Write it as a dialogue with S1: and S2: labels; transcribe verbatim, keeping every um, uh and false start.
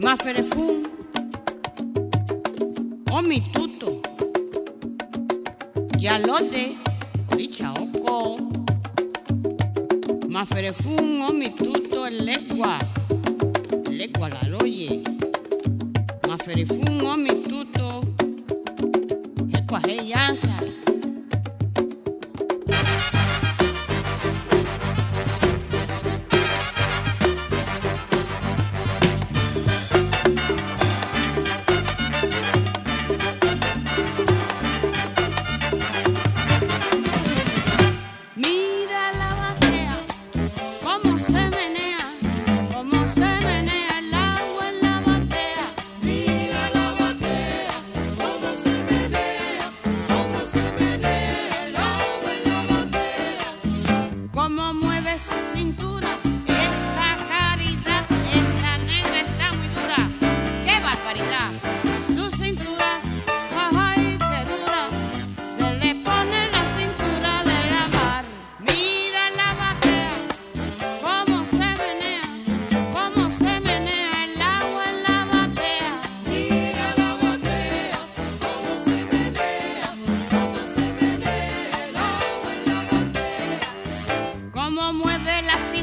S1: Maferefún, Omituto, Yalote, Richaoko, Maferefún, Omituto, Legua, Legua la loye, Maferefún, Omituto, Ecuajeyanza. Cómo mueve su cintura y esta caridad, esa negra está muy dura, qué barbaridad, su cintura, ay qué dura, se le pone la cintura de la mar, mira la batea, cómo se menea, cómo se menea el agua en la batea,
S2: mira la batea, cómo se menea, cómo se menea el agua en la batea.
S1: cómo mueve la